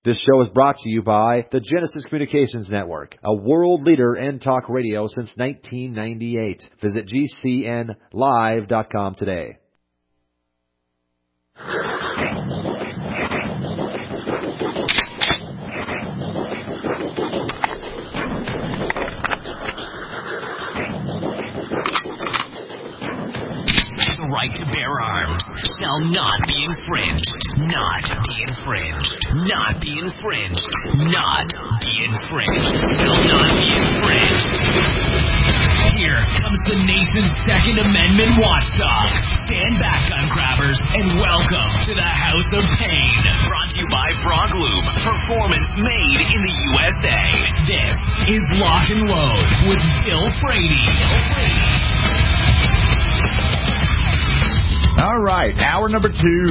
This show is brought to you by the Genesis Communications Network, a world leader in talk radio since 1998. Visit GCNlive.com today. The right to bear arms shall not be infringed. Not be infringed. Not be infringed. Not be infringed. Shall not be infringed. Here comes the nation's Second Amendment watchdog. Stand back, gun grabbers, and welcome to the House of Pain. Brought to you by Frog Lube. Performance made in the USA. This is Lock and Load with Bill Frady. All right, hour number 2.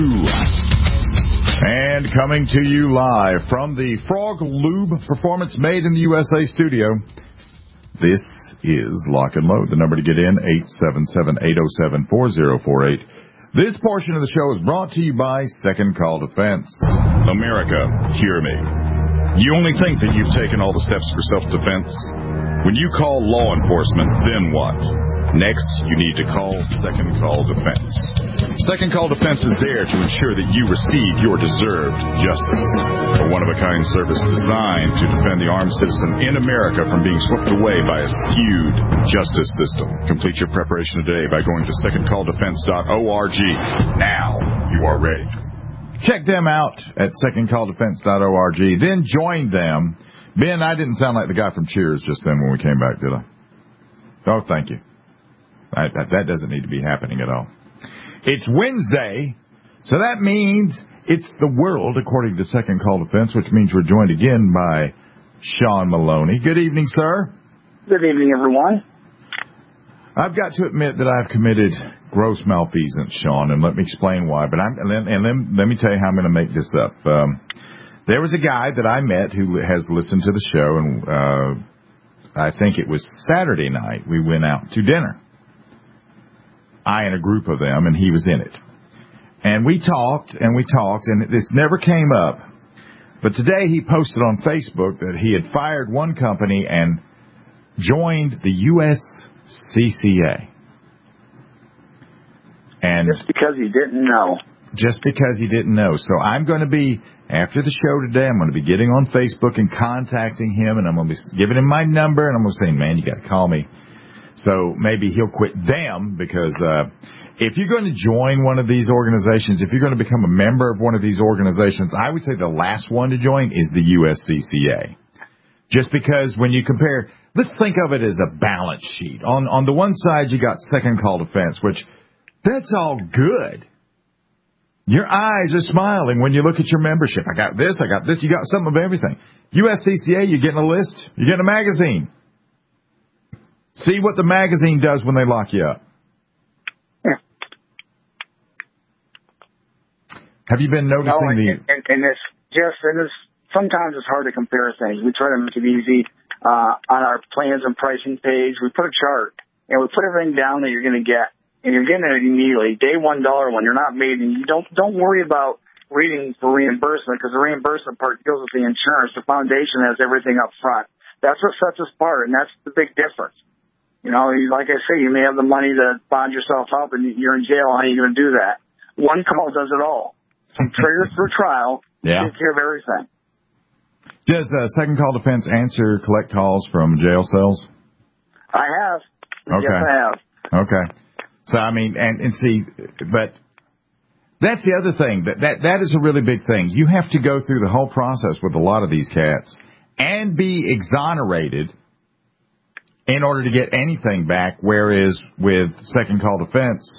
And coming to you live from the Frog Lube Performance Made in the USA studio, this is Lock and Load. The number to get in, 877-807-4048. This portion of the show is brought to you by Second Call Defense. America, hear me. You only think that you've taken all the steps for self-defense? When you call law enforcement, then what? Next, you need to call Second Call Defense. Second Call Defense is there to ensure that you receive your deserved justice. A one-of-a-kind service designed to defend the armed citizen in America from being swept away by a skewed justice system. Complete your preparation today by going to secondcalldefense.org. Now you are ready. Check them out at secondcalldefense.org. Then join them. Ben, I didn't sound like the guy from Cheers just then when we came back, did I? Oh, thank you. That doesn't need to be happening at all. It's Wednesday, so that means it's the world, according to Second Call Defense, which means we're joined again by Sean Maloney. Good evening, sir. Good evening, everyone. I've got to admit that I've committed gross malfeasance, Sean, and let me explain why. But let me tell you how I'm going to make this up. There was a guy that I met who has listened to the show, and I think it was Saturday night we went out to dinner. I and a group of them, and he was in it. And we talked, and this never came up. But today he posted on Facebook that he had fired one company and joined the USCCA. And just because he didn't know. Just because he didn't know. So I'm going to be, after the show today, I'm going to be getting on Facebook and contacting him, and I'm going to be giving him my number, and I'm going to say, man, you got to call me. So maybe he'll quit them, because if you're going to join one of these organizations, if you're going to become a member of one of these organizations, I would say the last one to join is the USCCA. Just because when you compare, let's think of it as a balance sheet. On the one side, you got Second Call Defense, which that's all good. Your eyes are smiling when you look at your membership. I got this, you got some of everything. USCCA, you're getting a list, you're getting a magazine. See what the magazine does when they lock you up. Yeah. Have you been noticing and it's just, sometimes it's hard to compare things. We try to make it easy on our plans and pricing page. We put a chart, and we put everything down that you're going to get, and you're getting it immediately. Day $1 when you're not made, and you don't worry about reading for reimbursement, because the reimbursement part deals with the insurance. The foundation has everything up front. That's what sets us apart, and that's the big difference. You know, like I say, you may have the money to bond yourself up and you're in jail. How are you going to do that? One call does it all. From trigger through trial, take care of everything. Does Second Call Defense collect calls from jail cells? I have. Okay. Yes, I have. Okay. So, I mean, and see, but that's the other thing. That is a really big thing. You have to go through the whole process with a lot of these cats and be exonerated in order to get anything back, whereas with Second Call Defense,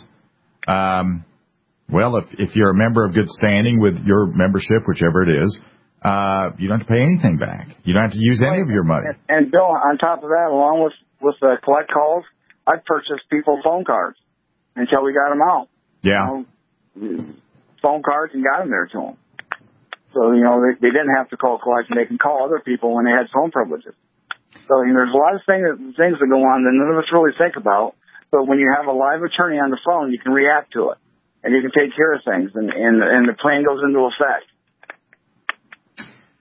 well, if you're a member of good standing with your membership, whichever it is, you don't have to pay anything back. You don't have to use any of your money. And Bill, on top of that, along with the collect calls, I've purchased people's phone cards until we got them out. Yeah. Phone cards and got them there to them. So, they didn't have to call collect, and they can call other people when they had phone privileges. So, there's a lot of things that go on that none of us really think about. But when you have a live attorney on the phone, you can react to it. And you can take care of things. And the plan goes into effect.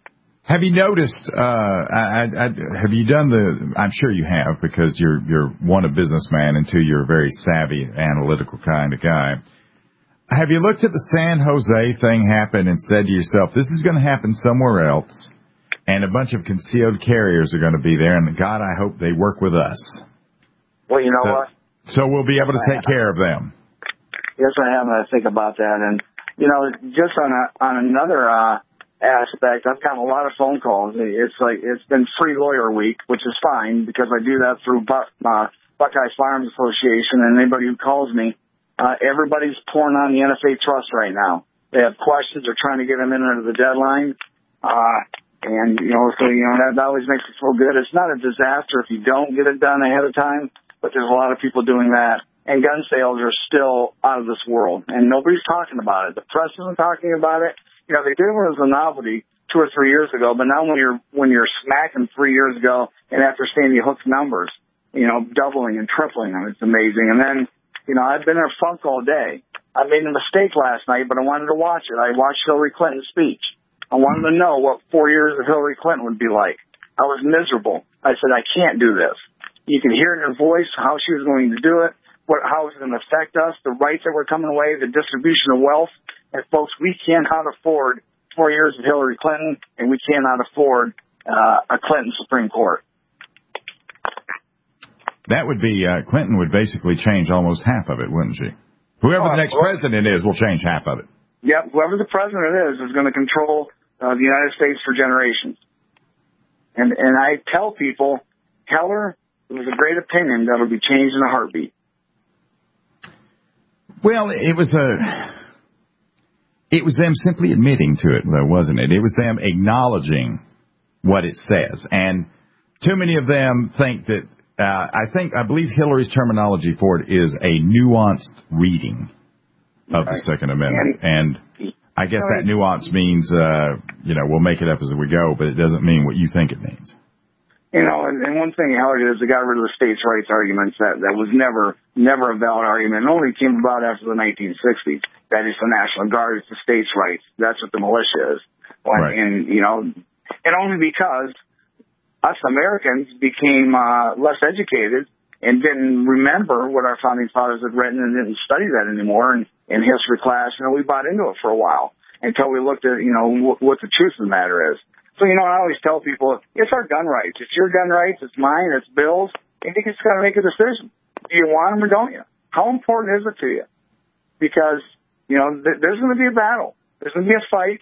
Have you noticed, have you done I'm sure you have, because you're one, a businessman, and two, you're a very savvy, analytical kind of guy. Have you looked at the San Jose thing happen and said to yourself, this is going to happen somewhere else, and a bunch of concealed carriers are going to be there, and God, I hope they work with us. Well, you know what? So we'll be able to take care of them. Yes, I have. I think about that. And, you know, just on another aspect, I've gotten a lot of phone calls. It's been free lawyer week, which is fine because I do that through Buckeye Farms Association, and anybody who calls me, everybody's pouring on the NFA Trust right now. They have questions. They're trying to get them in under the deadline. And, that always makes me feel good. It's not a disaster if you don't get it done ahead of time, but there's a lot of people doing that. And gun sales are still out of this world, and nobody's talking about it. The press isn't talking about it. You know, they did it as a novelty 2 or 3 years ago, but now when you're smacking 3 years ago and after Sandy Hook's numbers, doubling and tripling them, it's amazing. And then, I've been in a funk all day. I made a mistake last night, but I wanted to watch it. I watched Hillary Clinton's speech. I wanted to know what 4 years of Hillary Clinton would be like. I was miserable. I said, I can't do this. You can hear it in her voice, how she was going to do it, how it was going to affect us, the rights that were coming away, the distribution of wealth. And, folks, we cannot afford 4 years of Hillary Clinton, and we cannot afford a Clinton Supreme Court. That would be, Clinton would basically change almost half of it, wouldn't she? Whoever the next president is will change half of it. Yep, whoever the president is going to control the United States for generations. And I tell people, Heller, it was a great opinion that will be changed in a heartbeat. Well, it was them simply admitting to it, though, wasn't it? It was them acknowledging what it says. And too many of them think that, I believe Hillary's terminology for it is a nuanced reading of the Second Amendment. And I guess that nuance means, we'll make it up as we go, but it doesn't mean what you think it means. And one thing Hillary did is they got rid of the states' rights arguments. That was never a valid argument. It only came about after the 1960s. That is the National Guard, it's the states' rights. That's what the militia is. Right. And only because us Americans became less educated and didn't remember what our founding fathers had written and didn't study that anymore in history class. We bought into it for a while until we looked at, what the truth of the matter is. So, I always tell people, it's our gun rights. It's your gun rights. It's mine. It's Bill's. And you just got to make a decision. Do you want them or don't you? How important is it to you? Because, there's going to be a battle. There's going to be a fight.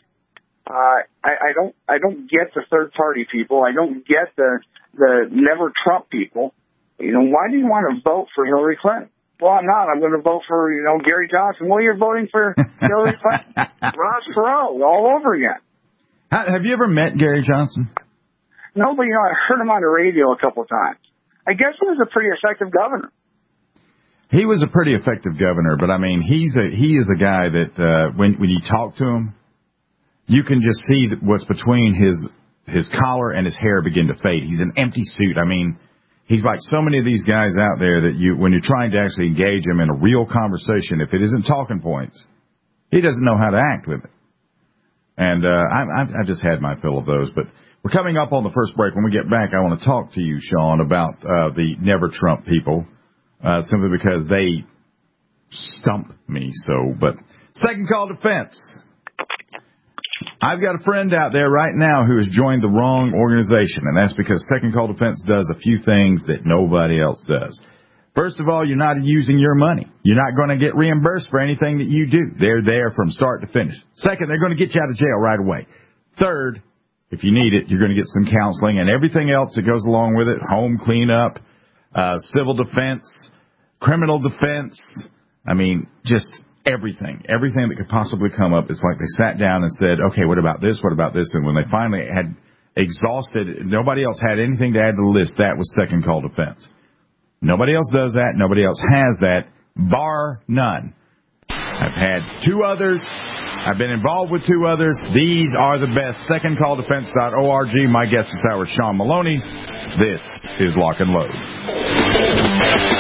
I don't get the third party people. I don't get the never Trump people. Why do you want to vote for Hillary Clinton? Well, I'm not. I'm going to vote for, Gary Johnson. Well, you're voting for Hillary Clinton. Ross Perot all over again. Have you ever met Gary Johnson? No, but, I heard him on the radio a couple of times. I guess he was a pretty effective governor. He was a pretty effective governor, but, he is a guy that when you talk to him, you can just see what's between his collar and his hair begin to fade. He's an empty suit. He's like so many of these guys out there that when you're trying to actually engage him in a real conversation, if it isn't talking points, he doesn't know how to act with it. And I've just had my fill of those. But we're coming up on the first break. When we get back, I want to talk to you, Sean, about the Never Trump people, simply because they stump me so. But Second Call Defense. I've got a friend out there right now who has joined the wrong organization, and that's because Second Call Defense does a few things that nobody else does. First of all, you're not using your money. You're not going to get reimbursed for anything that you do. They're there from start to finish. Second, they're going to get you out of jail right away. Third, if you need it, you're going to get some counseling and everything else that goes along with it, home cleanup, civil defense, criminal defense. Just everything that could possibly come up. It's like they sat down and said, okay, what about this? What about this? And when they finally had exhausted, nobody else had anything to add to the list, that was Second Call Defense. Nobody else does that. Nobody else has that, bar none. I've had 2 others. I've been involved with 2 others. These are the best. SecondCallDefense.org. My guest this hour is Sean Maloney. This is Lock and Load.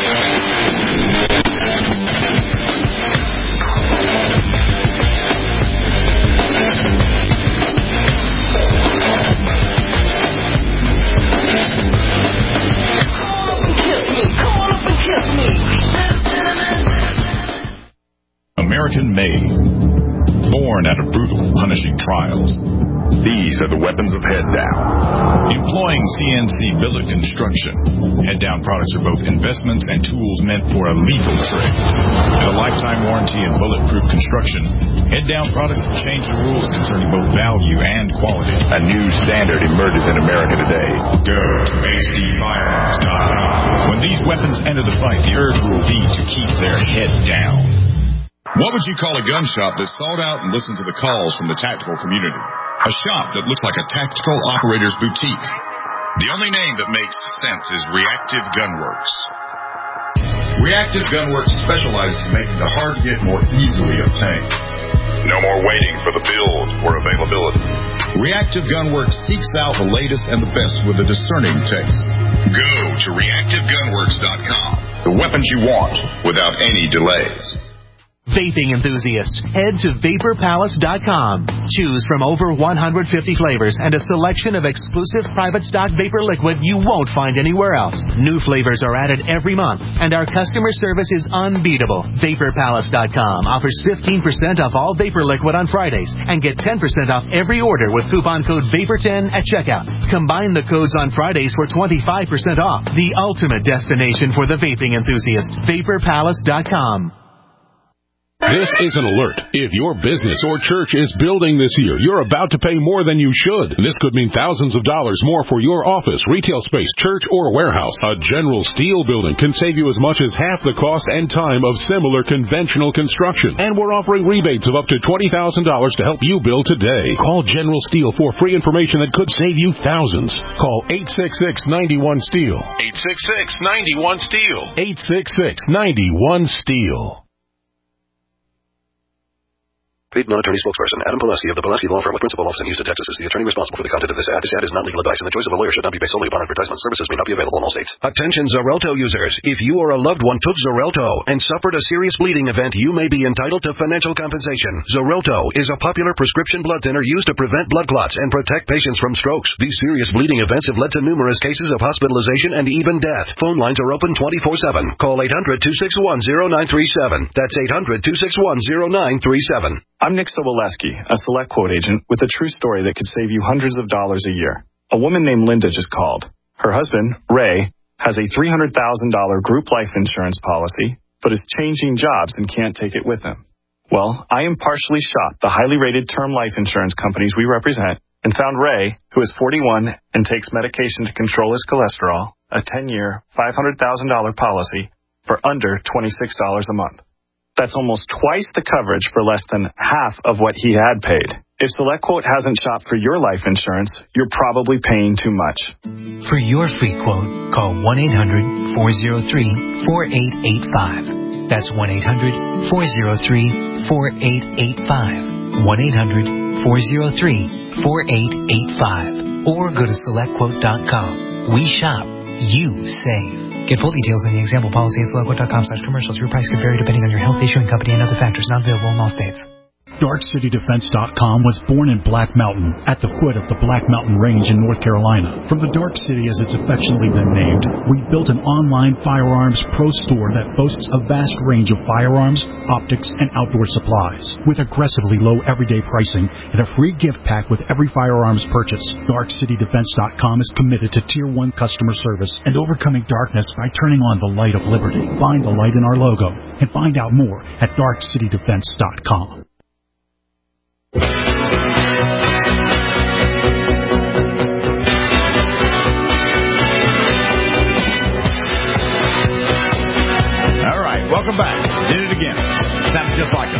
made, born out of brutal, punishing trials. These are the weapons of Head Down. Employing CNC billet construction, Head Down products are both investments and tools meant for a lethal trade. With a lifetime warranty and bulletproof construction, Head Down products have changed the rules concerning both value and quality. A new standard emerges in America today. Go to HDFirearms.com. When these weapons enter the fight, the urge will be to keep their head down. What would you call a gun shop that sought out and listened to the calls from the tactical community? A shop that looks like a tactical operator's boutique. The only name that makes sense is Reactive Gunworks. Reactive Gunworks specializes in making the hard get more easily obtained. No more waiting for the build or availability. Reactive Gunworks seeks out the latest and the best with a discerning taste. Go to reactivegunworks.com. The weapons you want without any delays. Vaping enthusiasts, head to VaporPalace.com. Choose from over 150 flavors and a selection of exclusive private stock vapor liquid you won't find anywhere else. New flavors are added every month, and our customer service is unbeatable. VaporPalace.com offers 15% off all vapor liquid on Fridays and get 10% off every order with coupon code VAPOR10 at checkout. Combine the codes on Fridays for 25% off. The ultimate destination for the vaping enthusiast. VaporPalace.com. This is an alert. If your business or church is building this year, you're about to pay more than you should. This could mean thousands of dollars more for your office, retail space, church, or warehouse. A General Steel building can save you as much as half the cost and time of similar conventional construction. And we're offering rebates of up to $20,000 to help you build today. Call General Steel for free information that could save you thousands. Call 866-91-STEEL. 866-91-STEEL. 866-91-STEEL. Paid non-attorney spokesperson Adam Pulaski of the Pulaski Law Firm with principal office in Houston, Texas is the attorney responsible for the content of this ad. This ad is not legal advice, and the choice of a lawyer should not be based solely upon advertisement. Services may not be available in all states. Attention Xarelto users. If you or a loved one took Xarelto and suffered a serious bleeding event, you may be entitled to financial compensation. Xarelto is a popular prescription blood thinner used to prevent blood clots and protect patients from strokes. These serious bleeding events have led to numerous cases of hospitalization and even death. Phone lines are open 24/7. Call 800-261-0937. That's 800-261-0937. I'm Nick Soboleski, a Select Quote agent with a true story that could save you hundreds of dollars a year. A woman named Linda just called. Her husband, Ray, has a $300,000 group life insurance policy, but is changing jobs and can't take it with him. Well, I impartially shot the highly rated term life insurance companies we represent and found Ray, who is 41 and takes medication to control his cholesterol, a 10-year, $500,000 policy for under $26 a month. That's almost twice the coverage for less than half of what he had paid. If SelectQuote hasn't shopped for your life insurance, you're probably paying too much. For your free quote, call 1-800-403-4885. That's 1-800-403-4885. 1-800-403-4885. Or go to SelectQuote.com. We shop, you save. Get full details in the example policy at SelectQuote.com/commercials. Your price can vary depending on your health, issuing company, and other factors. Not available in all states. DarkCityDefense.com was born in Black Mountain, at the foot of the Black Mountain Range in North Carolina. From the Dark City, as it's affectionately been named, we built an online firearms pro store that boasts a vast range of firearms, optics, and outdoor supplies. With aggressively low everyday pricing and a free gift pack with every firearms purchase, DarkCityDefense.com is committed to Tier 1 customer service and overcoming darkness by turning on the light of liberty. Find the light in our logo and find out more at DarkCityDefense.com. All right, welcome back. Did it again. Sounds just like it.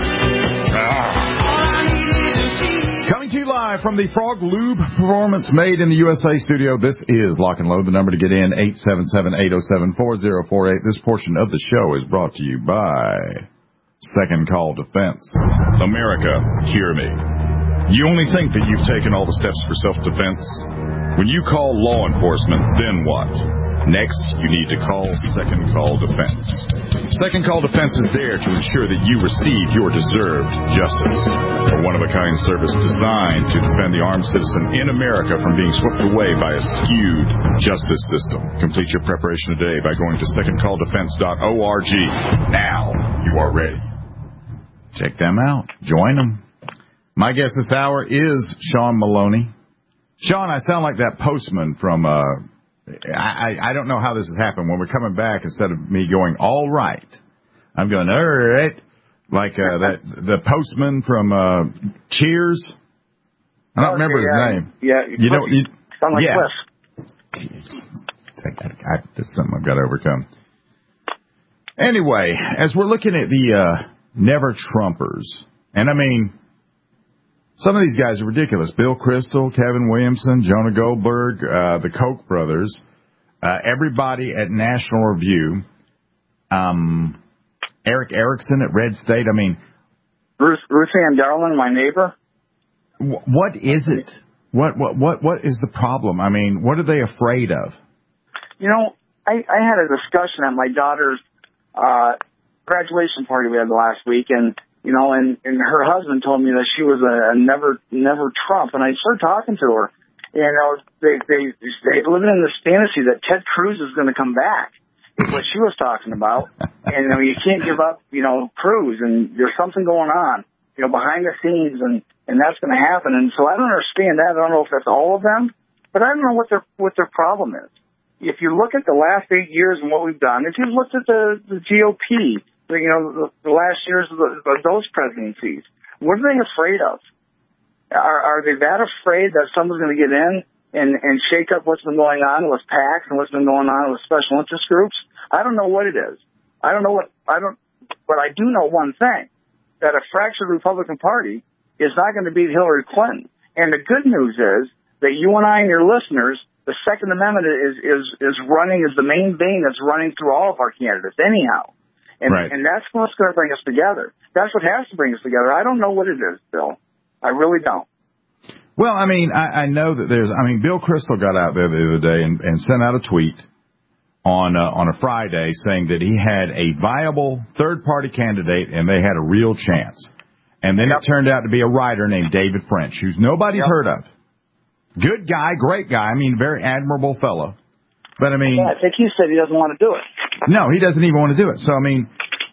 Coming to you live from the Frog Lube Performance Made in the USA studio, this is Lock and Load. The number to get in, 877-807-4048. This portion of the show is brought to you by Second Call Defense. America, hear me. You only think that you've taken all the steps for self-defense? When you call law enforcement, then what? Next, you need to call Second Call Defense. Second Call Defense is there to ensure that you receive your deserved justice. A one-of-a-kind service designed to defend the armed citizen in America from being swept away by a skewed justice system. Complete your preparation today by going to secondcalldefense.org. Now, you are ready. Check them out. Join them. My guest this hour is Sean Maloney. Sean, I sound like that postman from, I don't know how this has happened. When we're coming back, instead of me going, all right, I'm going, all right, like the postman from Cheers. I don't remember his name. Yeah. You know, you sound like Cliff. This is something I've got to overcome. Anyway, as we're looking at the Never Trumpers, and I mean, some of these guys are ridiculous. Bill Kristol, Kevin Williamson, Jonah Goldberg, the Koch brothers, everybody at National Review, Eric Erickson at Red State. I mean, Ruth Ann Darling, my neighbor. What is it? What is the problem? I mean, what are they afraid of? You know, I had a discussion at my daughter's graduation party we had last week, and you know, and her husband told me that she was a never Trump, and I started talking to her, and they living in this fantasy that Ted Cruz is going to come back. Is what she was talking about, and you can't give up, Cruz, and there's something going on, behind the scenes, and that's going to happen. And so I don't understand that. I don't know if that's all of them, but I don't know what their problem is. If you look at the last 8 years and what we've done, if you looked at the GOP, the last years of those presidencies, what are they afraid of? Are they that afraid that someone's going to get in and shake up what's been going on with PACs and what's been going on with special interest groups? I don't know what it is. But I do know one thing, that a fractured Republican Party is not going to beat Hillary Clinton. And the good news is that you and I and your listeners, the Second Amendment is running, is the main vein that's running through all of our candidates anyhow. And, right. And that's what's going to bring us together. That's what has to bring us together. I don't know what it is, Bill. I really don't. Well, I mean, I know that Bill Kristol got out there the other day and sent out a tweet on a Friday saying that he had a viable third-party candidate and they had a real chance. And then it turned out to be a writer named David French, who's nobody's heard of. Good guy, great guy. I mean, very admirable fellow. But, I mean... Yeah, I think he said he doesn't want to do it. No, he doesn't even want to do it. So, I mean,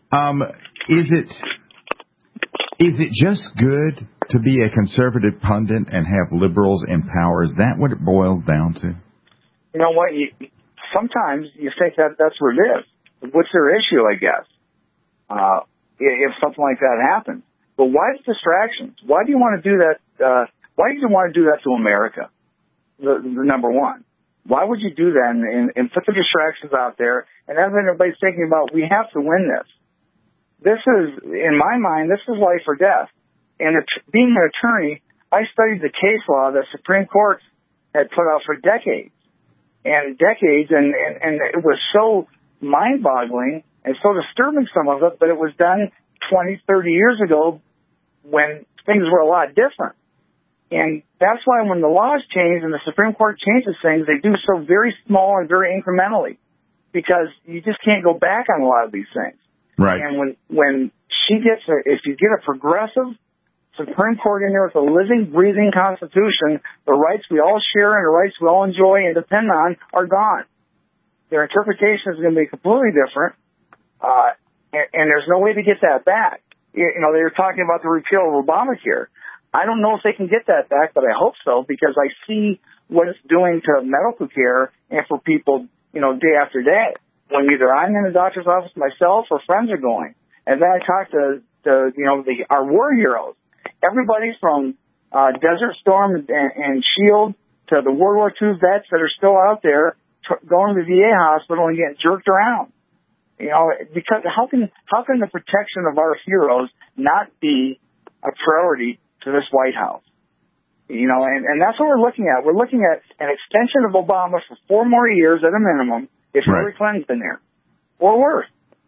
is it just good to be a conservative pundit and have liberals in power? Is that what it boils down to? You know what? Sometimes you think that's what it is. What's their issue, I guess, if something like that happens? But why the distractions? Why do you want to do that? Why do you want to do that to America? The number one. Why would you do that and put the distractions out there? And that's what everybody's thinking about. We have to win this. This is, in my mind, this is life or death. And being an attorney, I studied the case law that Supreme Court had put out for decades. And it was so mind-boggling and so disturbing, some of it, but it was done 20, 30 years ago when things were a lot different. And that's why when the laws change and the Supreme Court changes things, they do so very small and very incrementally, because you just can't go back on a lot of these things. Right. And when if you get a progressive Supreme Court in there with a living, breathing Constitution, the rights we all share and the rights we all enjoy and depend on are gone. Their interpretation is going to be completely different, and there's no way to get that back. They were talking about the repeal of Obamacare. I don't know if they can get that back, but I hope so, because I see what it's doing to medical care and for people, day after day. When either I'm in the doctor's office myself or friends are going. And then I talk to our war heroes. Everybody from Desert Storm and SHIELD to the World War II vets that are still out there going to the VA hospital and getting jerked around. Because how can the protection of our heroes not be a priority to this White House? And that's what we're looking at. We're looking at an extension of Obama for 4 more years at a minimum if Hillary Clinton's been there, or worse.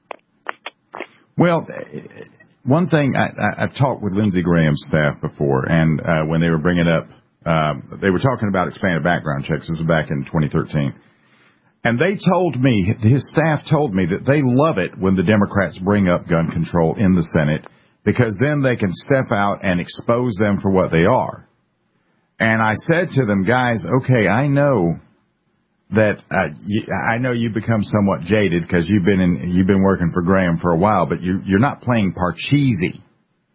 Well, one thing, I've talked with Lindsey Graham's staff before, and when they were bringing up, they were talking about expanded background checks. This was back in 2013. And they told me, his staff told me, that they love it when the Democrats bring up gun control in the Senate, because then they can step out and expose them for what they are. And I said to them, guys, okay, I know that I know you've become somewhat jaded because you've been working for Graham for a while, but you're not playing Parcheesi.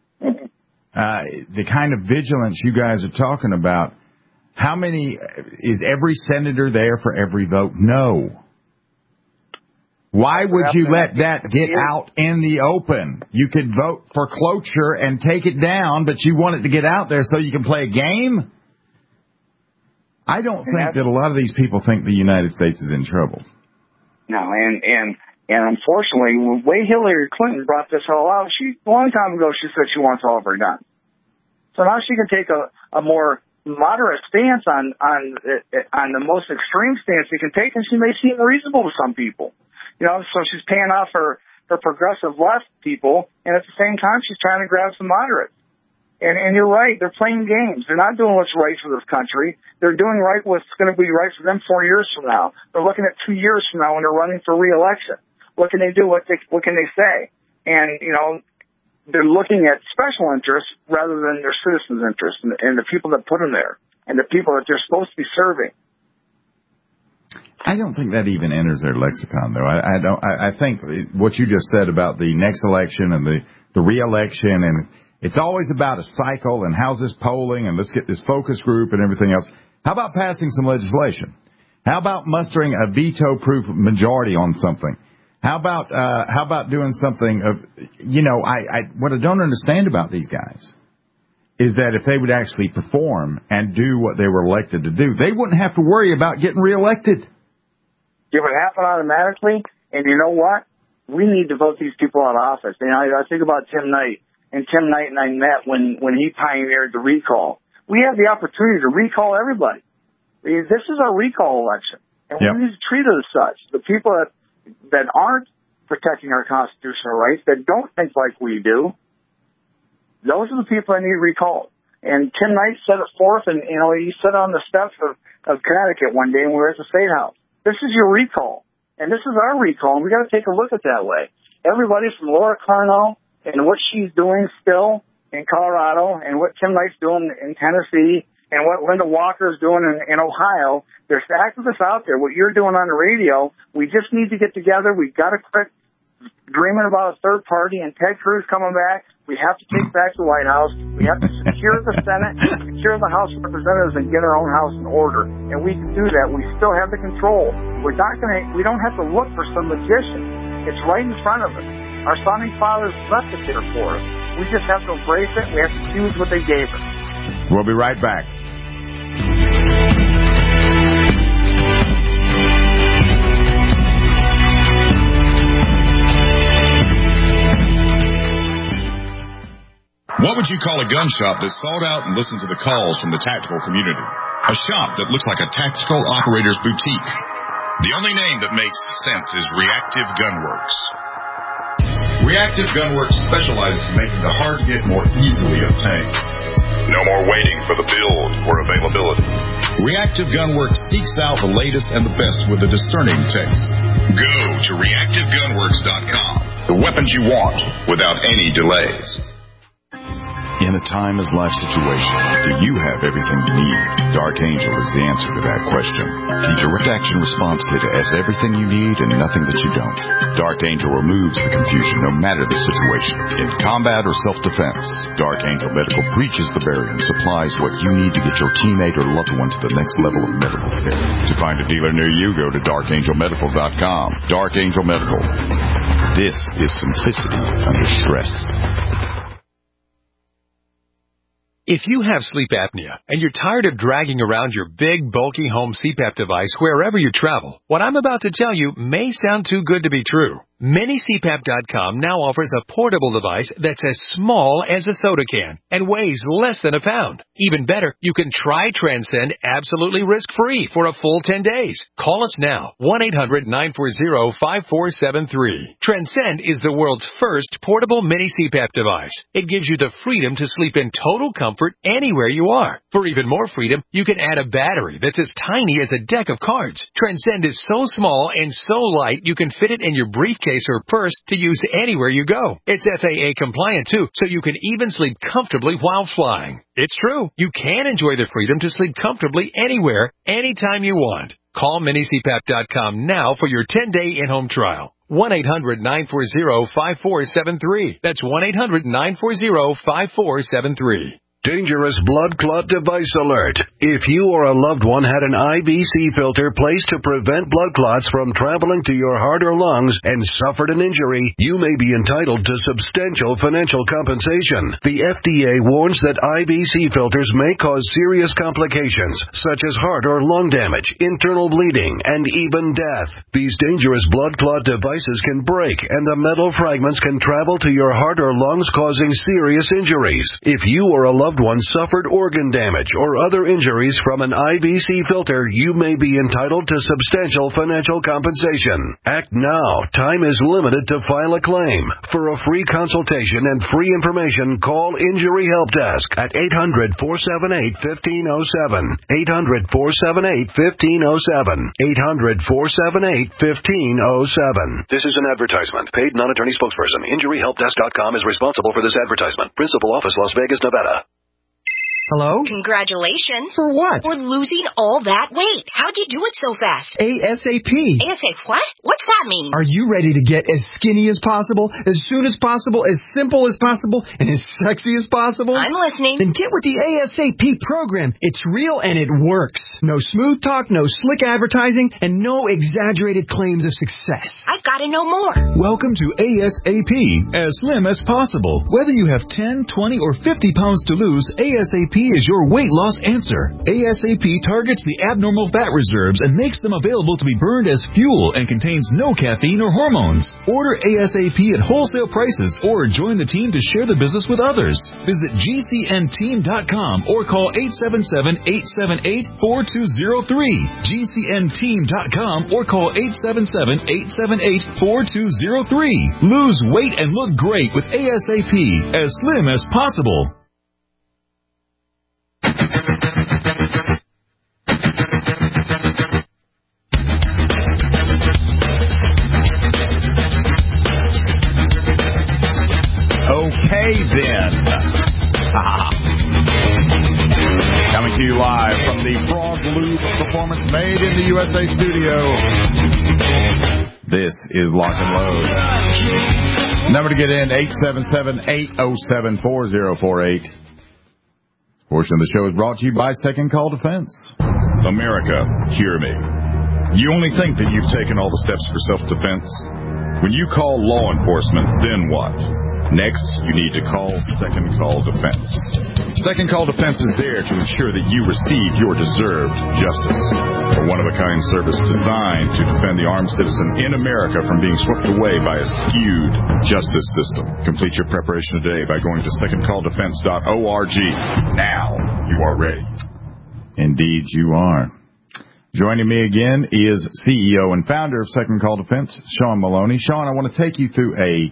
the kind of vigilance you guys are talking about, how many, is every senator there for every vote? No. Why would you let that get out in the open? You could vote for cloture and take it down, but you want it to get out there so you can play a game? I don't think that a lot of these people think the United States is in trouble. No, and unfortunately, the way Hillary Clinton brought this all out, a long time ago she said she wants all of her guns. So now she can take a more moderate stance on the most extreme stance she can take, and she may seem reasonable to some people. So she's paying off her progressive left people, and at the same time she's trying to grab some moderates. And you're right, they're playing games. They're not doing what's right for this country. They're doing what's going to be right for them 4 years from now. They're looking at 2 years from now when they're running for re-election. What can they do? What can they say? And, they're looking at special interests rather than their citizens' interests and the people that put them there and the people that they're supposed to be serving. I don't think that even enters their lexicon, though. I think what you just said about the next election and the re-election, and it's always about a cycle and how's this polling and let's get this focus group and everything else. How about passing some legislation? How about mustering a veto-proof majority on something? How about doing something of, what I don't understand about these guys is that if they would actually perform and do what they were elected to do, they wouldn't have to worry about getting reelected. It would happen automatically, and you know what? We need to vote these people out of office. I think about Tim Knight, and Tim Knight and I met when he pioneered the recall. We have the opportunity to recall everybody. This is our recall election, and we need to treat it as such. The people that aren't protecting our constitutional rights, that don't think like we do, those are the people that need recalled. And Tim Knight set it forth, and he sat on the steps of Connecticut one day when we were at the State House. This is your recall, and this is our recall, and we got to take a look at that way. Everybody from Laura Carnell and what she's doing still in Colorado, and what Tim Knight's doing in Tennessee, and what Linda Walker's doing in Ohio, there's activists out there. What you're doing on the radio, we just need to get together. We've got to quit dreaming about a third party and Ted Cruz coming back. We have to take back the White House. We have to secure the Senate, secure the House of Representatives, and get our own house in order. And we can do that. We still have the control. We don't have to look for some magician. It's right in front of us. Our founding fathers left it there for us. We just have to embrace it. We have to use what they gave us. We'll be right back. What would you call a gun shop that sought out and listened to the calls from the tactical community? A shop that looks like a tactical operator's boutique. The only name that makes sense is Reactive Gunworks. Reactive Gunworks specializes in making the hard get more easily obtained. No more waiting for the build or availability. Reactive Gunworks seeks out the latest and the best with a discerning taste. Go to reactivegunworks.com. The weapons you want without any delays. In a timeless life situation, do you have everything you need? Dark Angel is the answer to that question. The direct action response kit has everything you need and nothing that you don't. Dark Angel removes the confusion no matter the situation. In combat or self-defense, Dark Angel Medical breaches the barrier and supplies what you need to get your teammate or loved one to the next level of medical care. To find a dealer near you, go to darkangelmedical.com. Dark Angel Medical. This is simplicity under stress. If you have sleep apnea and you're tired of dragging around your big, bulky home CPAP device wherever you travel, what I'm about to tell you may sound too good to be true. MiniCPAP.com now offers a portable device that's as small as a soda can and weighs less than a pound. Even better, you can try Transcend absolutely risk-free for a full 10 days. Call us now, 1-800-940-5473. Transcend is the world's first portable mini CPAP device. It gives you the freedom to sleep in total comfort anywhere you are. For even more freedom, you can add a battery that's as tiny as a deck of cards. Transcend is so small and so light you can fit it in your briefcase or purse to use anywhere you go. It's FAA compliant too, so you can even sleep comfortably while flying. It's true. You can enjoy the freedom to sleep comfortably anywhere, anytime you want. Call MiniCPAP.com now for your 10-day in-home trial. 1-800-940-5473. That's 1-800-940-5473. Dangerous blood clot device alert. If you or a loved one had an IVC filter placed to prevent blood clots from traveling to your heart or lungs and suffered an injury, you may be entitled to substantial financial compensation. The FDA warns that IVC filters may cause serious complications, such as heart or lung damage, internal bleeding, and even death. These dangerous blood clot devices can break, and the metal fragments can travel to your heart or lungs, causing serious injuries. If you or a loved one suffered organ damage or other injuries from an IVC filter, you may be entitled to substantial financial compensation. Act now. Time is limited to file a claim. For a free consultation and free information, call Injury Help Desk at 800-478-1507. 800-478-1507. 800-478-1507. This is an advertisement. Paid non-attorney spokesperson. InjuryHelpDesk.com is responsible for this advertisement. Principal office, Las Vegas, Nevada. Hello? Congratulations. For what? For losing all that weight. How'd you do it so fast? ASAP. ASAP what? What's that mean? Are you ready to get as skinny as possible, as soon as possible, as simple as possible, and as sexy as possible? I'm listening. Then get with the ASAP program. It's real and it works. No smooth talk, no slick advertising, and no exaggerated claims of success. I've got to know more. Welcome to ASAP, as slim as possible. Whether you have 10, 20, or 50 pounds to lose, ASAP is your weight loss answer. ASAP targets the abnormal fat reserves and makes them available to be burned as fuel and contains no caffeine or hormones. Order ASAP at wholesale prices or join the team to share the business with others. Visit GCNteam.com or call 877-878-4203. GCNteam.com or call 877-878-4203. Lose weight and look great with ASAP, as slim as possible. Okay, then. Coming to you live from the Frog Lube Performance Made in the USA studio. This is Lock and Load. Number to get in, 877-807-4048. Portion of the show is brought to you by Second Call Defense. America, hear me. You only think that you've taken all the steps for self-defense. When you call law enforcement, then what? Next, you need to call Second Call Defense. Second Call Defense is there to ensure that you receive your deserved justice. A one-of-a-kind service designed to defend the armed citizen in America from being swept away by a skewed justice system. Complete your preparation today by going to secondcalldefense.org. Now you are ready. Indeed, you are. Joining me again is CEO and founder of Second Call Defense, Sean Maloney. Sean, I want to take you through a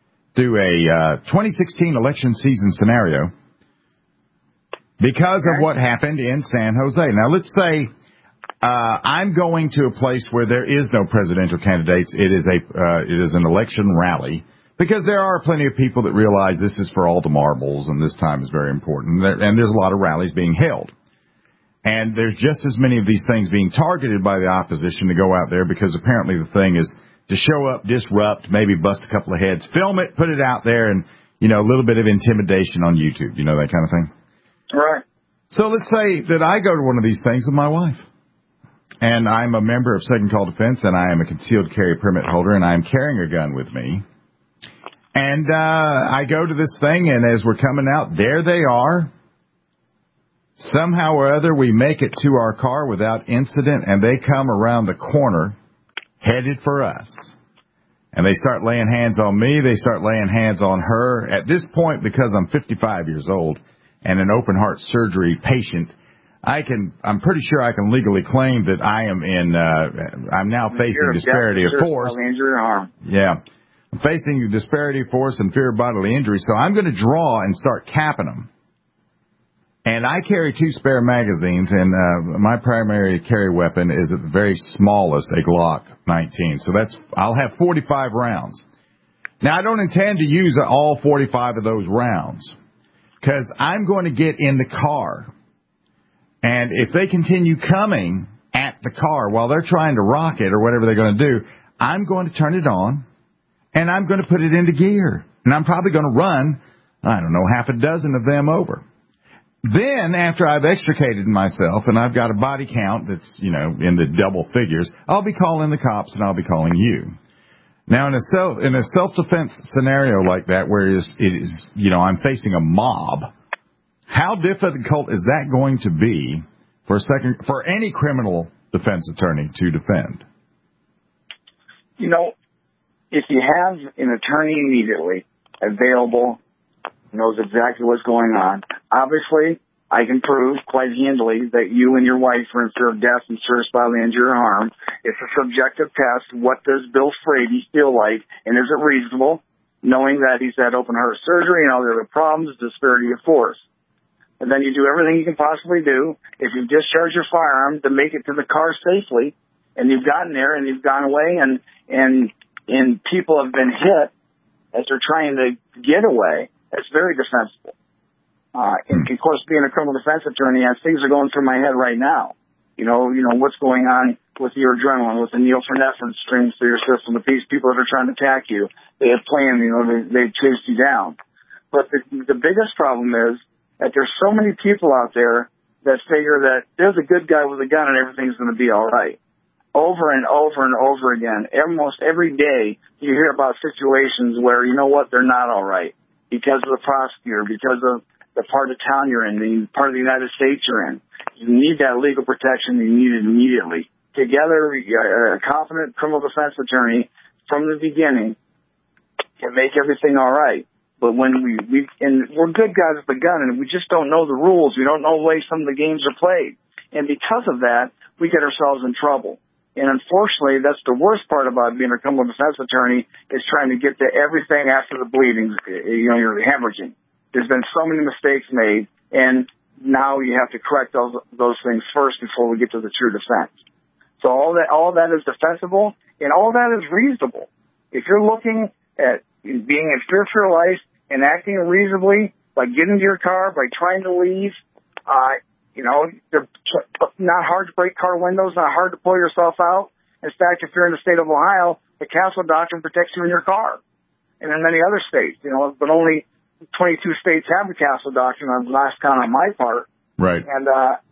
2016 election season scenario because of what happened in San Jose. Now, let's say I'm going to a place where there is no presidential candidates. It is an election rally because there are plenty of people that realize this is for all the marbles and this time is very important. And there's a lot of rallies being held. And there's just as many of these things being targeted by the opposition to go out there because apparently the thing is to show up, disrupt, maybe bust a couple of heads, film it, put it out there, and, a little bit of intimidation on YouTube, that kind of thing. Right. So let's say that I go to one of these things with my wife, and I'm a member of Second Call Defense, and I am a concealed carry permit holder, and I'm carrying a gun with me. And I go to this thing, and as we're coming out, there they are. Somehow or other, we make it to our car without incident, and they come around the corner headed for us. And they start laying hands on me. They start laying hands on her. At this point, because I'm 55 years old and an open heart surgery patient, I'm pretty sure I can legally claim that I am I'm now facing disparity of force. Injury or harm. Yeah. I'm facing disparity of force and fear of bodily injury. So I'm going to draw and start capping them. And I carry 2 spare magazines, and my primary carry weapon is at the very smallest, a Glock 19. So I'll have 45 rounds. Now, I don't intend to use all 45 of those rounds because I'm going to get in the car. And if they continue coming at the car while they're trying to rock it or whatever they're going to do, I'm going to turn it on, and I'm going to put it into gear. And I'm probably going to run, I don't know, half a dozen of them over. Then, after I've extricated myself and I've got a body count that's, in the double figures, I'll be calling the cops and I'll be calling you. Now, in a self-defense scenario like that, where it is, I'm facing a mob, how difficult is that going to be for any criminal defense attorney to defend? If you have an attorney immediately available, knows exactly what's going on, obviously, I can prove quite handily that you and your wife are in fear of death and serious bodily injury or harm. It's a subjective test. What does Bill Frady feel like, and is it reasonable, knowing that he's had open heart surgery and all the other problems, disparity of force? And then you do everything you can possibly do. If you discharge your firearm to make it to the car safely, and you've gotten there and you've gone away, and people have been hit as they're trying to get away, it's very defensible. And of course, being a criminal defense attorney, as things are going through my head right now, what's going on with your adrenaline, with the norepinephrine streams through your system, with these people that are trying to attack you. They have planned, they chased you down. But the biggest problem is that there's so many people out there that figure that there's a good guy with a gun and everything's going to be all right. Over and over and over again, almost every day, you hear about situations where, they're not all right because of the prosecutor, because of the part of town you're in, the part of the United States you're in. You need that legal protection. You need it immediately. Together, a confident criminal defense attorney from the beginning can make everything all right. But when we're good guys with a gun, and we just don't know the rules. We don't know the way some of the games are played. And because of that, we get ourselves in trouble. And unfortunately, that's the worst part about being a criminal defense attorney, is trying to get to everything after the bleeding, you're hemorrhaging. There's been so many mistakes made, and now you have to correct those things first before we get to the true defense. So all that is defensible, and all that is reasonable. If you're looking at being in fear for your life and acting reasonably by getting to your car, by trying to leave, they're not hard to break car windows, not hard to pull yourself out. In fact, if you're in the state of Ohio, the Castle Doctrine protects you in your car. And in many other states, but only 22 states have the Castle Doctrine on the last count on my part. Right. And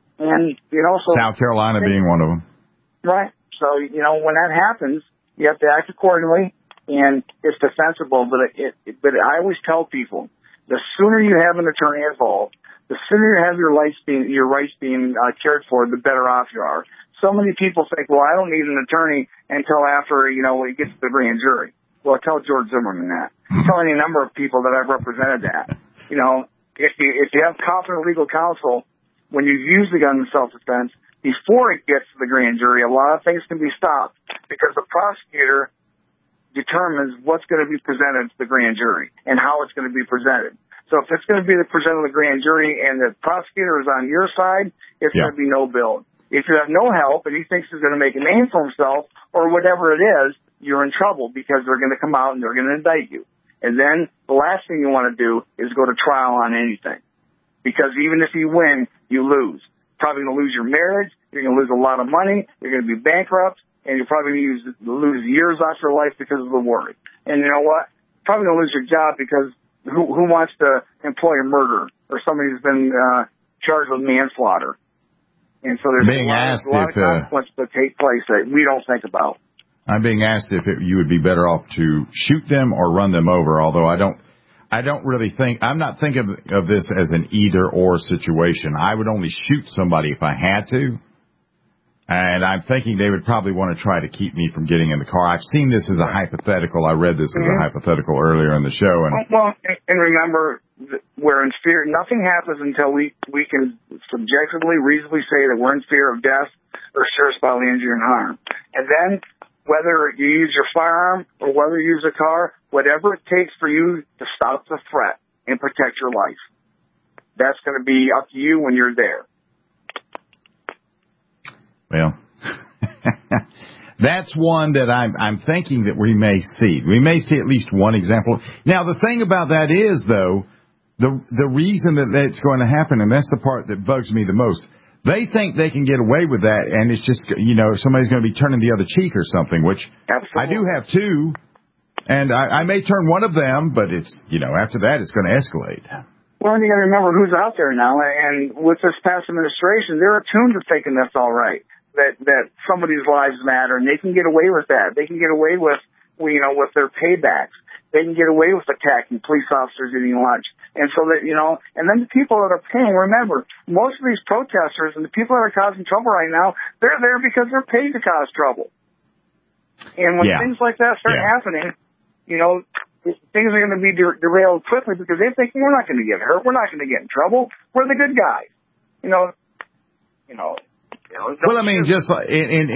so South Carolina being one of them. Right. So, when that happens, you have to act accordingly, and it's defensible. But I always tell people, the sooner you have an attorney involved, the sooner you have your rights being cared for, the better off you are. So many people think, well, I don't need an attorney until after, it gets to the grand jury. Well, tell George Zimmerman that. Tell any number of people that I've represented that. If you have competent legal counsel, when you use the gun in self-defense, before it gets to the grand jury, a lot of things can be stopped because the prosecutor determines what's going to be presented to the grand jury and how it's going to be presented. So if it's going to be presented to the grand jury and the prosecutor is on your side, it's going to be no bill. If you have no help and he thinks he's going to make a name for himself or whatever it is, you're in trouble because they're going to come out and they're going to indict you. And then the last thing you want to do is go to trial on anything. Because even if you win, you lose. Probably going to lose your marriage, you're going to lose a lot of money, you're going to be bankrupt, and you're probably going to lose years off your life because of the worry. And you know what? Probably going to lose your job because who wants to employ a murderer or somebody who's been charged with manslaughter? And so there's a lot of consequences that take place that we don't think about. I'm being asked if you would be better off to shoot them or run them over, although I don't really think, I'm not thinking of this as an either-or situation. I would only shoot somebody if I had to. And I'm thinking they would probably want to try to keep me from getting in the car. I've seen this as a hypothetical. I read this as a hypothetical earlier in the show. And remember, we're in fear. Nothing happens until we can subjectively, reasonably say that we're in fear of death or serious bodily injury and harm. And then whether you use your firearm or whether you use a car, whatever it takes for you to stop the threat and protect your life, that's going to be up to you when you're there. Well, that's one that I'm thinking that we may see. We may see at least one example. Now, the thing about that is, though, the reason that it's going to happen, and that's the part that bugs me the most, They think they can get away with that, and it's just, somebody's going to be turning the other cheek or something, which absolutely. I do have two, and I may turn one of them, but it's, after that it's going to escalate. Well, and you got to remember who's out there now, and with this past administration, they're attuned to thinking that's all right, that somebody's lives matter, and they can get away with that. They can get away with, with their paybacks. They can get away with attacking police officers eating lunch. And so that, and then the people that are paying, remember, most of these protesters and the people that are causing trouble right now, they're there because they're paid to cause trouble. And when things like that start happening, things are going to be derailed quickly because they think we're not going to get hurt. We're not going to get in trouble. We're the good guys. Well, I mean, just like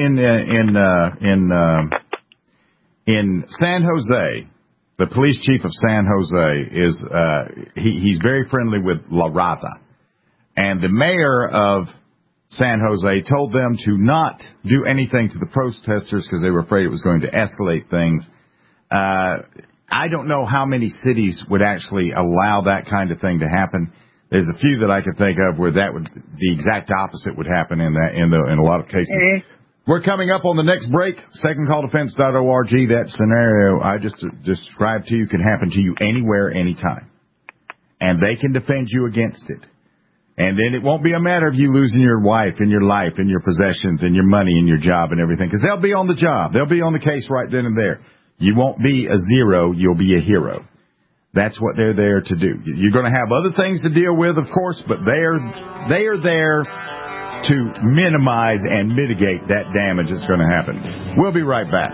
in San Jose, the police chief of San Jose is he's very friendly with La Raza, and the mayor of San Jose told them to not do anything to the protesters because they were afraid it was going to escalate things. I don't know how many cities would actually allow that kind of thing to happen. There's a few that I could think of where the exact opposite would happen in a lot of cases. Mm-hmm. We're coming up on the next break. SecondCallDefense.org. That scenario I just described to you can happen to you anywhere, anytime. And they can defend you against it. And then it won't be a matter of you losing your wife and your life and your possessions and your money and your job and everything. Because they'll be on the job. They'll be on the case right then and there. You won't be a zero. You'll be a hero. That's what they're there to do. You're going to have other things to deal with, of course, but they are there to minimize and mitigate that damage that's going to happen. We'll be right back.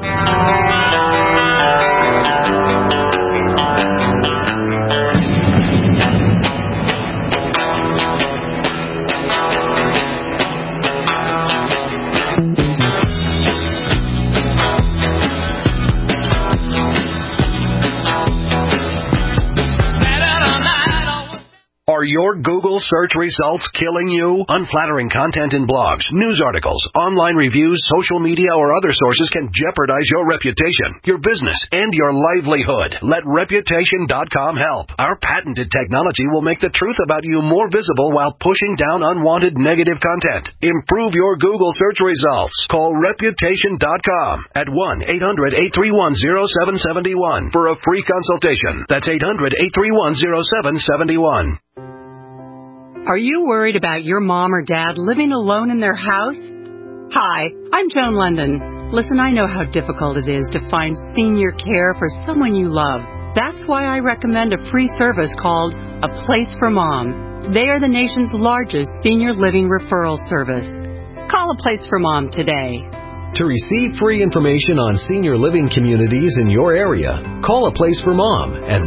Are your Google search results killing you? Unflattering content in blogs, news articles, online reviews, social media, or other sources can jeopardize your reputation, your business, and your livelihood. Let Reputation.com help. Our patented technology will make the truth about you more visible while pushing down unwanted negative content. Improve your Google search results. Call Reputation.com at 1-800-831-0771 for a free consultation. That's 800-831-0771. Are you worried about your mom or dad living alone in their house? Hi, I'm Joan London. Listen, I know how difficult it is to find senior care for someone you love. That's why I recommend a free service called A Place for Mom. They are the nation's largest senior living referral service. Call A Place for Mom today. To receive free information on senior living communities in your area, call A Place for Mom at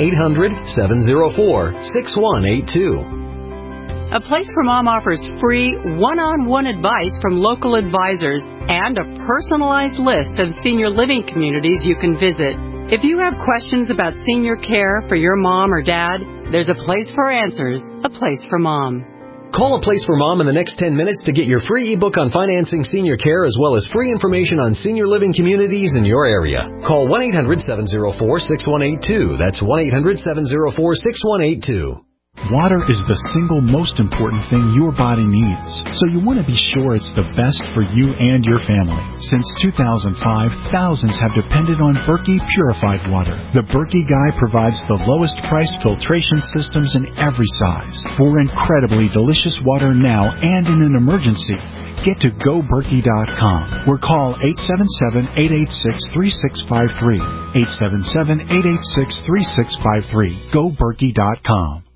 1-800-704-6182. A Place for Mom offers free one-on-one advice from local advisors and a personalized list of senior living communities you can visit. If you have questions about senior care for your mom or dad, there's a place for answers, A Place for Mom. Call A Place for Mom in the next 10 minutes to get your free ebook on financing senior care as well as free information on senior living communities in your area. Call 1-800-704-6182. That's 1-800-704-6182. Water is the single most important thing your body needs, so you want to be sure it's the best for you and your family. Since 2005, thousands have depended on Berkey purified water. The Berkey Guy provides the lowest price filtration systems in every size. For incredibly delicious water now and in an emergency, get to GoBerkey.com or call 877-886-3653. 877-886-3653. GoBerkey.com.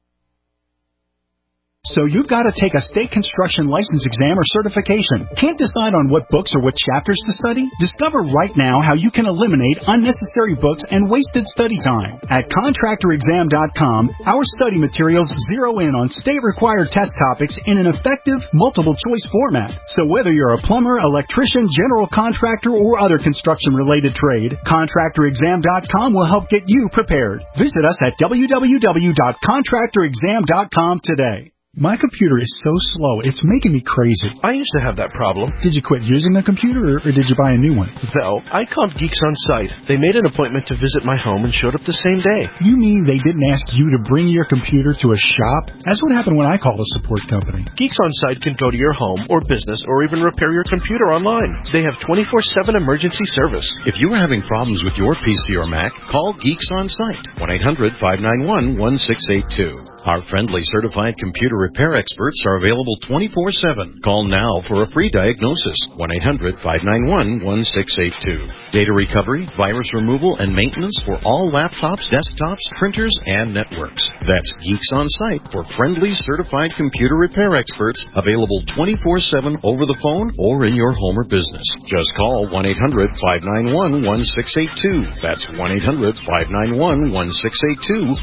So you've got to take a state construction license exam or certification. Can't decide on what books or what chapters to study? Discover right now how you can eliminate unnecessary books and wasted study time. At ContractorExam.com, our study materials zero in on state-required test topics in an effective, multiple-choice format. So whether you're a plumber, electrician, general contractor, or other construction-related trade, ContractorExam.com will help get you prepared. Visit us at www.ContractorExam.com today. My computer is so slow, it's making me crazy. I used to have that problem. Did you quit using a computer, or did you buy a new one? No, I called Geeks On Site. They made an appointment to visit my home and showed up the same day. You mean they didn't ask you to bring your computer to a shop? That's what happened when I called a support company. Geeks On Site can go to your home or business or even repair your computer online. They have 24/7 emergency service. If you are having problems with your PC or Mac, call Geeks On Site, 1-800-591-1682. Our friendly certified computer repair experts are available 24/7. Call now for a free diagnosis, 1-800-591-1682. Data recovery, virus removal, and maintenance for all laptops, desktops, printers, and networks. That's Geeks On Site for friendly certified computer repair experts, available 24/7 over the phone or in your home or business. Just call 1-800-591-1682. That's 1-800-591-1682,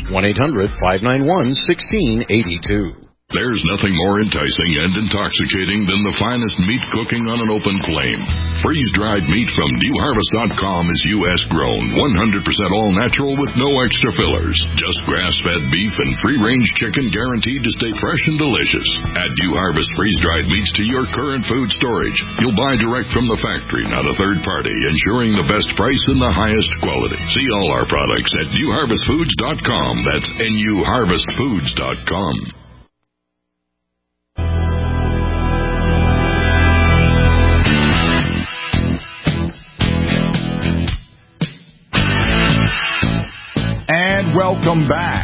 1-800-591-1682. There's nothing more enticing and intoxicating than the finest meat cooking on an open flame. Freeze-dried meat from NewHarvest.com is U.S. grown, 100% all natural with no extra fillers. Just grass-fed beef and free-range chicken guaranteed to stay fresh and delicious. Add New Harvest freeze-dried meats to your current food storage. You'll buy direct from the factory, not a third party, ensuring the best price and the highest quality. See all our products at NewHarvestFoods.com. That's NUHarvestFoods.com. And welcome back.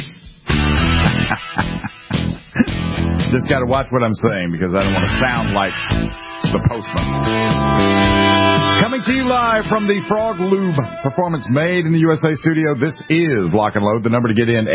Just got to watch what I'm saying because I don't want to sound like the postman. Coming to you live from the Frog Lube Performance Made in the USA studio, this is Lock and Load. The number to get in,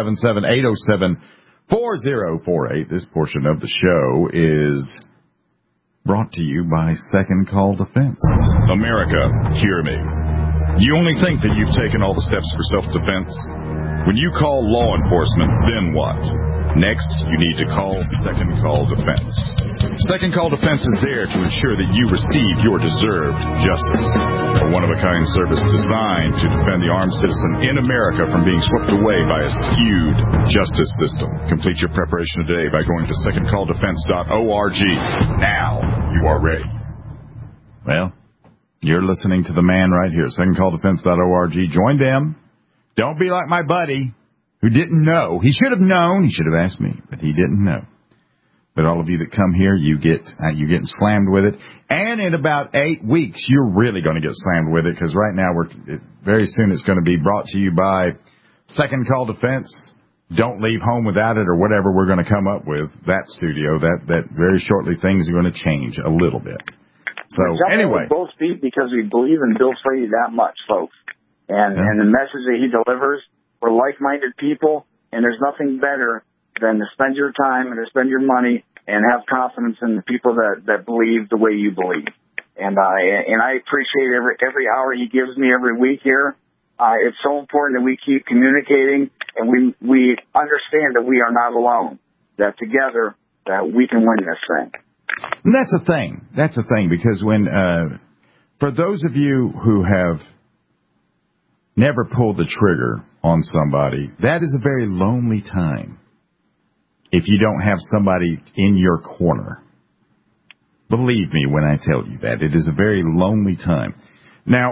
877-807-4048. This portion of the show is brought to you by Second Call Defense. America, hear me. You only think that you've taken all the steps for self-defense? When you call law enforcement, then what? Next, you need to call Second Call Defense. Second Call Defense is there to ensure that you receive your deserved justice. A one-of-a-kind service designed to defend the armed citizen in America from being swept away by a skewed justice system. Complete your preparation today by going to secondcalldefense.org. Now you are ready. Well, you're listening to the man right here, secondcalldefense.org. Join them. Don't be like my buddy who didn't know. He should have known. He should have asked me, but he didn't know. But all of you that come here, you're getting slammed with it. And in about 8 weeks, you're really going to get slammed with it because right now, very soon it's going to be brought to you by Second Call Defense. Don't leave home without it or whatever we're going to come up with. That studio, that very shortly things are going to change a little bit. So anyway, both feet because we believe in Bill Frady that much, folks, and the message that he delivers. We're like-minded people, and there's nothing better than to spend your time and to spend your money and have confidence in the people that believe the way you believe. And I appreciate every hour he gives me every week here. It's so important that we keep communicating and we understand that we are not alone. That together that we can win this thing. And that's the thing. That's the thing, because when, for those of you who have never pulled the trigger on somebody, that is a very lonely time if you don't have somebody in your corner. Believe me when I tell you that. It is a very lonely time. Now,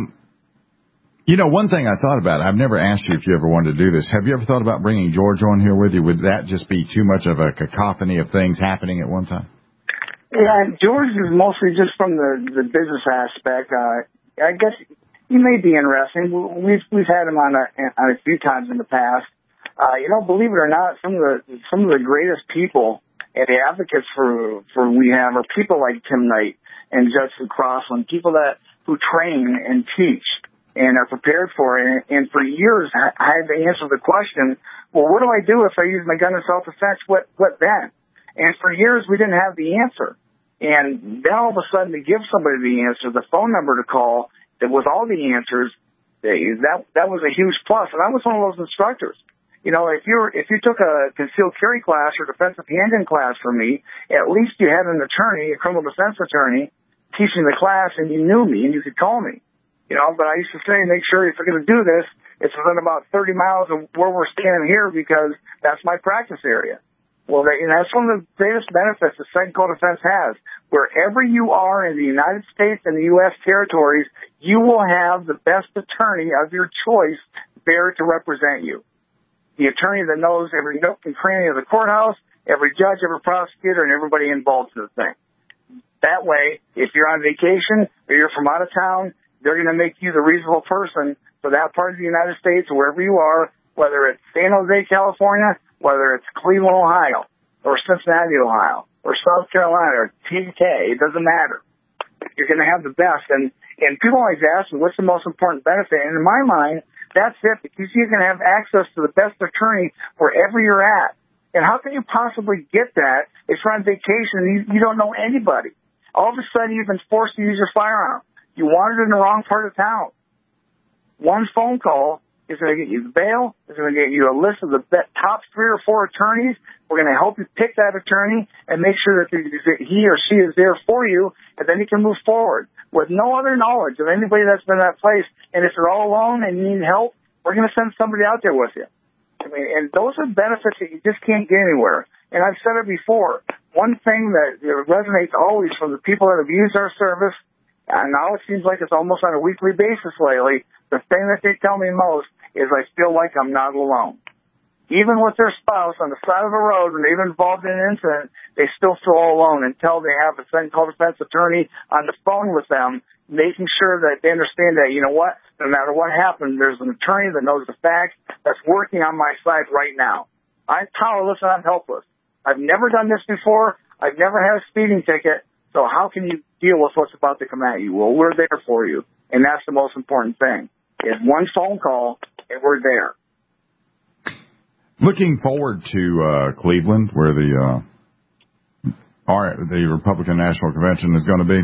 one thing I thought about, I've never asked you if you ever wanted to do this. Have you ever thought about bringing George on here with you? Would that just be too much of a cacophony of things happening at one time? Yeah, George is mostly just from the business aspect. I guess he may be interesting. We've had him on a few times in the past. Believe it or not, some of the greatest people and the advocates for we have are people like Tim Knight and Judson Crossland, people who train and teach and are prepared for it. And for years, I had to answer the question, well, what do I do if I use my gun in self-defense? What then? And for years, we didn't have the answer. And then all of a sudden, to give somebody the answer, the phone number to call, that with all the answers, that was a huge plus. And I was one of those instructors. If you took a concealed carry class or defensive handgun class from me, at least you had an attorney, a criminal defense attorney, teaching the class, and you knew me and you could call me. But I used to say, make sure if you're going to do this, it's within about 30 miles of where we're standing here because that's my practice area. Well, that's one of the greatest benefits that Second Call Defense has. Wherever you are in the United States and the U.S. territories, you will have the best attorney of your choice there to represent you. The attorney that knows every nook and cranny of the courthouse, every judge, every prosecutor, and everybody involved in the thing. That way, if you're on vacation or you're from out of town, they're going to make you the reasonable person for that part of the United States or wherever you are, whether it's San Jose, California, whether it's Cleveland, Ohio, or Cincinnati, Ohio, or South Carolina, or TK, it doesn't matter. You're going to have the best. And people always ask me, what's the most important benefit? And in my mind, that's it, because you're going to have access to the best attorney wherever you're at. And how can you possibly get that if you're on vacation and you don't know anybody? All of a sudden, you've been forced to use your firearm. You wandered in the wrong part of town. One phone call is going to get you bail. It's going to get you a list of the top 3 or 4 attorneys. We're going to help you pick that attorney and make sure that he or she is there for you, and then you can move forward with no other knowledge of anybody that's been in that place. And if you're all alone and you need help, we're going to send somebody out there with you. I mean, and those are benefits that you just can't get anywhere. And I've said it before. One thing that resonates always from the people that have used our service, and now it seems like it's almost on a weekly basis lately, the thing that they tell me most is I feel like I'm not alone. Even with their spouse on the side of the road, when they've been involved in an incident, they still feel all alone until they have a Second Call Defense attorney on the phone with them, making sure that they understand that, you know what, no matter what happened, there's an attorney that knows the facts that's working on my side right now. I'm powerless and I'm helpless. I've never done this before. I've never had a speeding ticket. So how can you deal with what's about to come at you? Well, we're there for you. And that's the most important thing. Is one phone call and we're there. Looking forward to Cleveland, where the Republican National Convention is going to be.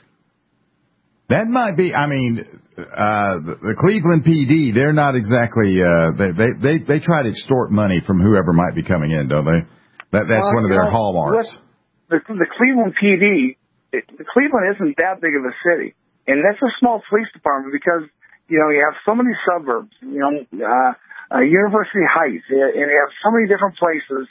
That might be. I mean, the Cleveland PD. They're not exactly. They try to extort money from whoever might be coming in, don't they? That's one of their hallmarks. The Cleveland PD. Cleveland isn't that big of a city, and that's a small police department because you have so many suburbs. University Heights, and you have so many different places,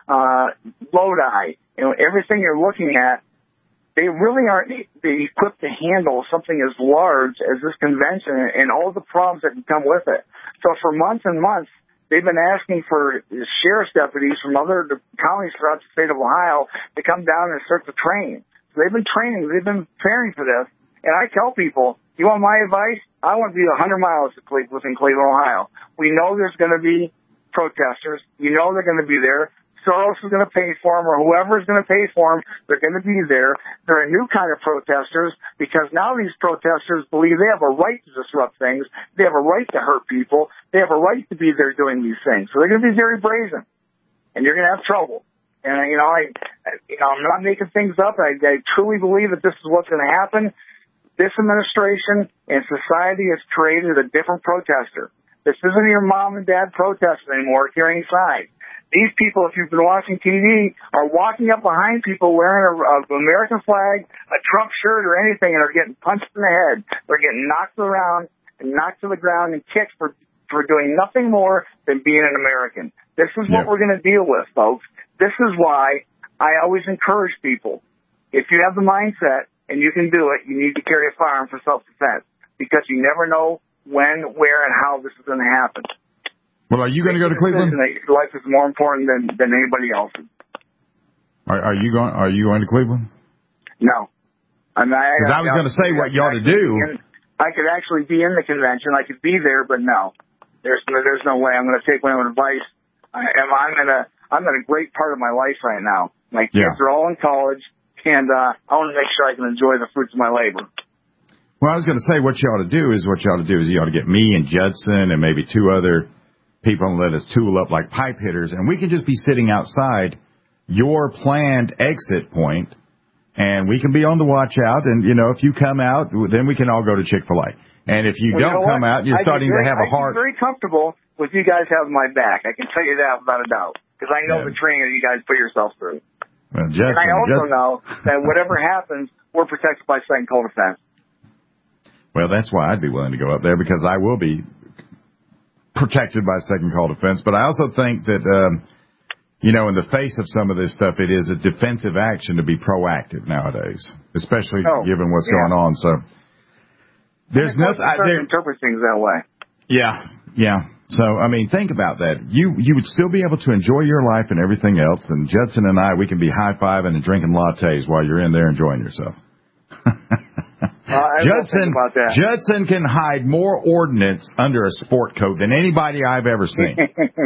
Lodi, everything you're looking at, they really aren't equipped to handle something as large as this convention and all the problems that can come with it. So for months and months, they've been asking for sheriff's deputies from other counties throughout the state of Ohio to come down and start to train. So they've been training, they've been preparing for this, and I tell people, you want my advice? I want to be 100 miles within Cleveland, Ohio. We know there's going to be protesters. You know they're going to be there. Soros is going to pay for them, or whoever is going to pay for them. They're going to be there. They're a new kind of protesters because now these protesters believe they have a right to disrupt things. They have a right to hurt people. They have a right to be there doing these things. So they're going to be very brazen, and you're going to have trouble. And I'm not making things up. I truly believe that this is what's going to happen. This administration and society has created a different protester. This isn't your mom and dad protest anymore carrying signs. These people, if you've been watching TV, are walking up behind people wearing an American flag, a Trump shirt or anything, and are getting punched in the head. They're getting knocked around and knocked to the ground and kicked for doing nothing more than being an American. This is what we're going to deal with, folks. This is why I always encourage people, if you have the mindset and you can do it, you need to carry a firearm for self-defense because you never know when, where, and how this is going to happen. Well, are you going to go to Cleveland? Your life is more important than anybody else's. Are you going to Cleveland? No. Because I was going to say what you ought to do. I could actually be in the convention. I could be there, but no. There's no way I'm going to take my own advice. I'm in a great part of my life right now. My kids are all in college, and I want to make sure I can enjoy the fruits of my labor. Well, I was going to say what you ought to do is you ought to get me and Judson and maybe 2 other people and let us tool up like pipe hitters, and we can just be sitting outside your planned exit point, and we can be on the watch out. And, if you come out, then we can all go to Chick-fil-A. And if you don't come out, you're starting to have a heart. I'm very comfortable with you guys having my back. I can tell you that without a doubt, because I know the training that you guys put yourself through. Well, Judson, and I also know that whatever happens, we're protected by Second Call Defense. Well, that's why I'd be willing to go up there, because I will be protected by Second Call Defense. But I also think that, in the face of some of this stuff, it is a defensive action to be proactive nowadays, especially given what's going on. So there's nothing. I interpret things that way. Yeah. So, I mean, think about that. You would still be able to enjoy your life and everything else, and Judson and I, we can be high-fiving and drinking lattes while you're in there enjoying yourself. Judson can hide more ordnance under a sport coat than anybody I've ever seen.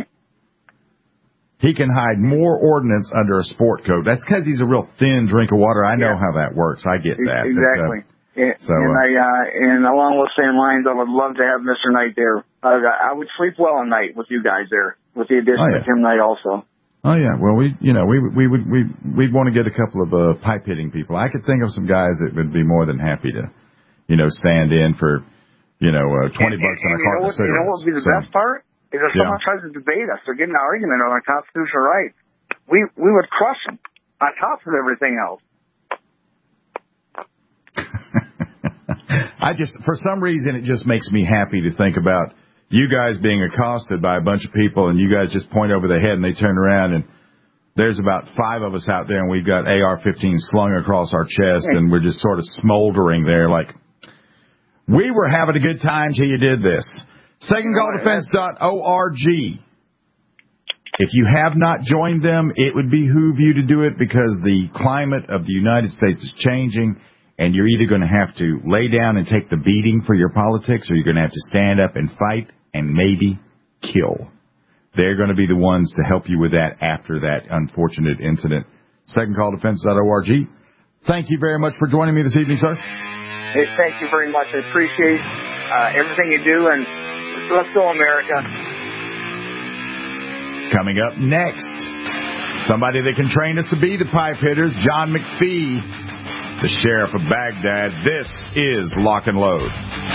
He can hide more ordnance under a sport coat. That's because he's a real thin drink of water. I know how that works. I get that. Exactly. And along those same lines, I would love to have Mr. Knight there. I would sleep well at night with you guys there, with the addition of Tim Knight also. Oh yeah, well we'd want to get a couple of pipe hitting people. I could think of some guys that would be more than happy to, stand in for, $20 on a carton of cigarettes. You know what would be the best part? Is if someone tries to debate us or get an argument on our constitutional rights, we would crush them on top of everything else. For some reason, it just makes me happy to think about you guys being accosted by a bunch of people, and you guys just point over their head and they turn around, and there's about 5 of us out there, and we've got AR-15 slung across our chest, and we're just sort of smoldering there like, we were having a good time till you did this. SecondCallDefense.org. If you have not joined them, it would behoove you to do it because the climate of the United States is changing. And you're either going to have to lay down and take the beating for your politics, or you're going to have to stand up and fight and maybe kill. They're going to be the ones to help you with that after that unfortunate incident. SecondCallDefense.org. Thank you very much for joining me this evening, sir. Hey, thank you very much. I appreciate everything you do, and let's go, America. Coming up next, somebody that can train us to be the pipe hitters, John McPhee, the sheriff of Baghdad. This is Lock and Load.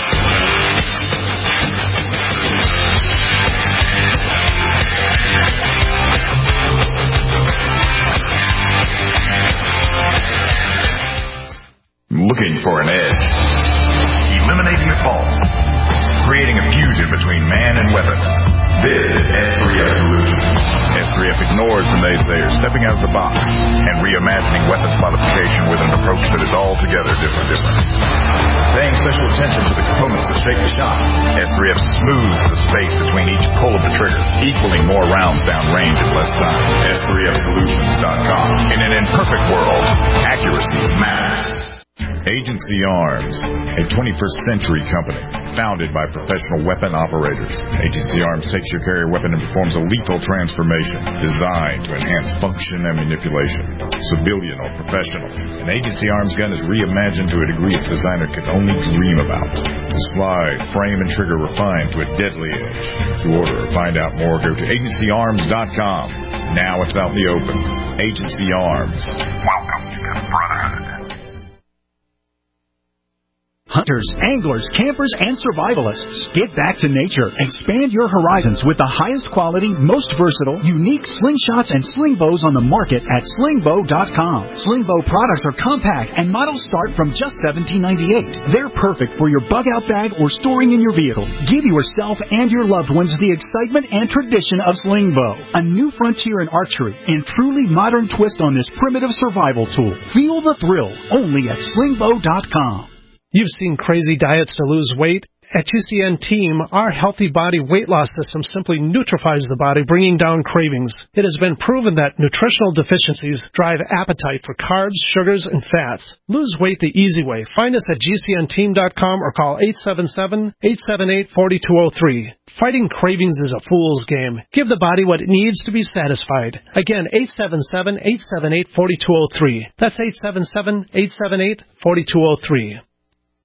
Looking for an edge. Eliminating the faults. Creating a fusion between man and weapon. This is S3F Solutions. S3F ignores the naysayers, stepping out of the box and reimagining weapons modification with an approach that is altogether different. Paying special attention to the components that shape the shot, S3F smooths the space between each pull of the trigger, equaling more rounds down range in less time. S3FSolutions.com. In an imperfect world, accuracy matters. Agency Arms, a 21st century company founded by professional weapon operators. Agency Arms takes your carrier weapon and performs a lethal transformation designed to enhance function and manipulation. Civilian or professional, an Agency Arms gun is reimagined to a degree its designer could only dream about. The slide, frame, and trigger refined to a deadly edge. To order or find out more, go to agencyarms.com. Now it's out in the open. Agency Arms. Welcome to Brotherhood. Hunters, anglers, campers, and survivalists. Get back to nature. Expand your horizons with the highest quality, most versatile, unique slingshots and sling bows on the market at slingbow.com. Slingbow products are compact and models start from just $17.98. They're perfect for your bug-out bag or storing in your vehicle. Give yourself and your loved ones the excitement and tradition of Slingbow, a new frontier in archery and truly modern twist on this primitive survival tool. Feel the thrill only at slingbow.com. You've seen crazy diets to lose weight. At GCN Team, our Healthy Body Weight Loss System simply neutralizes the body, bringing down cravings. It has been proven that nutritional deficiencies drive appetite for carbs, sugars, and fats. Lose weight the easy way. Find us at GCNteam.com or call 877-878-4203. Fighting cravings is a fool's game. Give the body what it needs to be satisfied. Again, 877-878-4203. That's 877-878-4203.